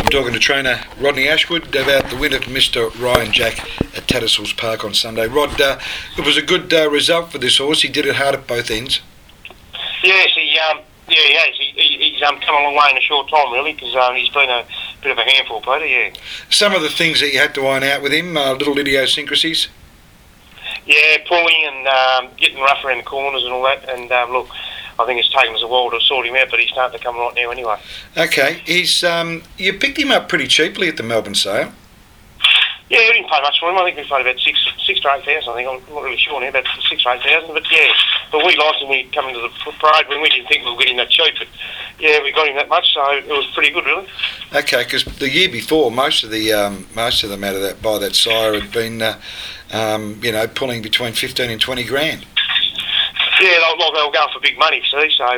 talking to trainer Rodney Ashwood about the win of Mr. Ryan Jack at Tattersalls Park on Sunday. Rod, it was a good result for this horse. He did it hard at both ends. Yes, he has. He's come a long way in a short time, really, because he's been a bit of a handful, Peter, yeah. Some of the things that you had to iron out with him, little idiosyncrasies? Yeah, pulling and getting rough around the corners and all that. And look, I think it's taken us a while to sort him out, but he's starting to come right now anyway. Okay, you picked him up pretty cheaply at the Melbourne sale. Yeah, we didn't pay much for him. I think we paid about six to 8,000. I think I'm not really sure now, about 6,000 or 8,000. But yeah, but we liked him when he came into the parade when we didn't think we were getting that cheap. But yeah, we got him that much, so it was pretty good, really. Okay, because the year before, most of them out of that by that sire had been, pulling between 15 and 20 grand. Yeah, they were going for big money, see. So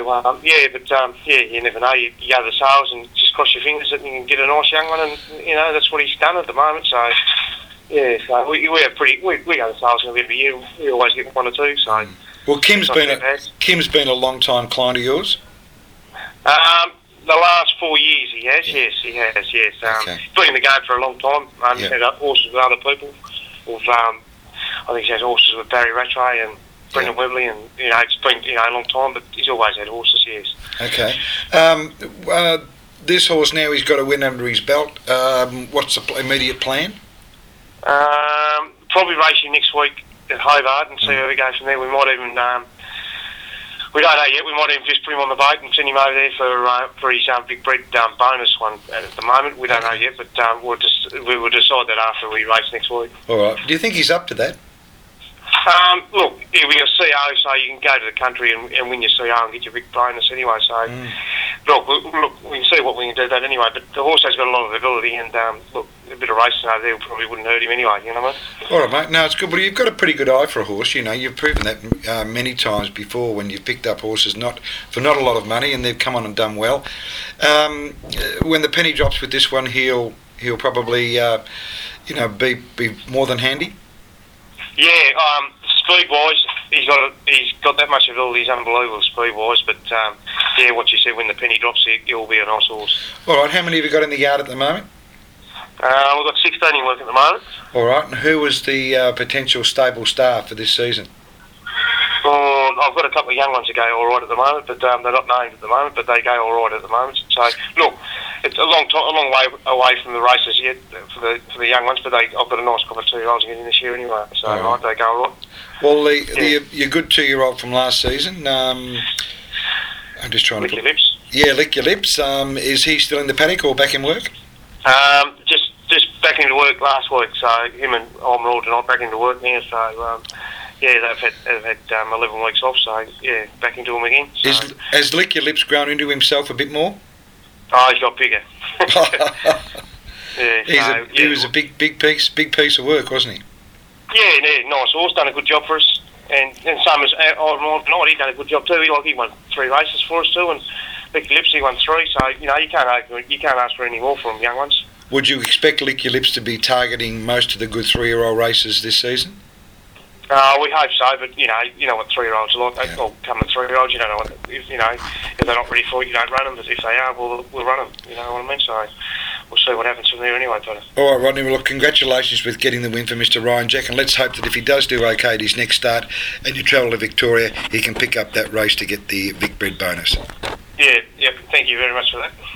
you never know. You go to the sales and just cross your fingers that you can get a nice young one, and that's what he's done at the moment. So yeah, so we go to sales every year. We always get one or two. So well, Kim's been a long time client of yours. The last 4 years he has. Yes, he has. Yes, okay. He's been in the game for a long time. He's had horses with other people. I think he has horses with Barry Rattray and Brendan Webley, and it's been a long time, but he's always had horses. Yes. Okay. This horse now, he's got a win under his belt. What's the immediate plan? Probably racing next week at Hobart and see how we go from there. We might even we don't know yet. We might even just put him on the boat and send him over there for his big bread bonus one. At the moment, we don't know yet, but we will decide that after we race next week. All right. Do you think he's up to that? Look, we're a CO, so you can go to the country and win your CO and get your big bonus anyway. So, look, we can see what we can do that anyway. But the horse has got a lot of ability, and look, a bit of racing over there probably wouldn't hurt him anyway. You know what I mean? All right, mate. No, it's good. But you've got a pretty good eye for a horse. You've proven that many times before when you've picked up horses for not a lot of money, and they've come on and done well. When the penny drops with this one, he'll probably be more than handy. Yeah, speed-wise, he's got that much ability. He's unbelievable speed-wise. But what you said, when the penny drops, he'll be a nice horse. All right. How many have you got in the yard at the moment? We've got 16 in work at the moment. All right. And who was the potential stable star for this season? Well, I've got a couple of young ones that go all right at the moment, but they're not named at the moment, but they go all right at the moment. So, look, it's a long way away from the races yet for the young ones, but I've got a nice couple of 2-year-olds getting this year anyway, so they go all right. Well, your good 2-year-old from last season, I'm just trying Lick Your Lips. Yeah, Lick Your Lips. Is he still in the paddock or back in work? Just back into work last week, so him and I'm all tonight back into work now, so they've had 11 weeks off, so yeah, back into them again. So. Has Lick Your Lips grown into himself a bit more? Oh, he's got bigger. He was a big piece of work, wasn't he? Yeah, nice horse, done a good job for us, and same as tonight, he done a good job too. He won 3 races for us too, and Lick Your Lips, he won 3. So you can't ask for any more from young ones. Would you expect Lick Your Lips to be targeting most of the good 3-year-old races this season? We hope so, but you know what 3-year-olds are like. They all come to 3-year-olds. You don't know if they're not ready for it, you don't run them. But if they are, we'll run them. You know what I mean? So we'll see what happens from there anyway, Peter. All right, Rodney. Well, look, congratulations with getting the win for Mr. Ryan Jack, and let's hope that if he does do okay at his next start and you travel to Victoria, he can pick up that race to get the Vic Bread bonus. Yeah. Thank you very much for that.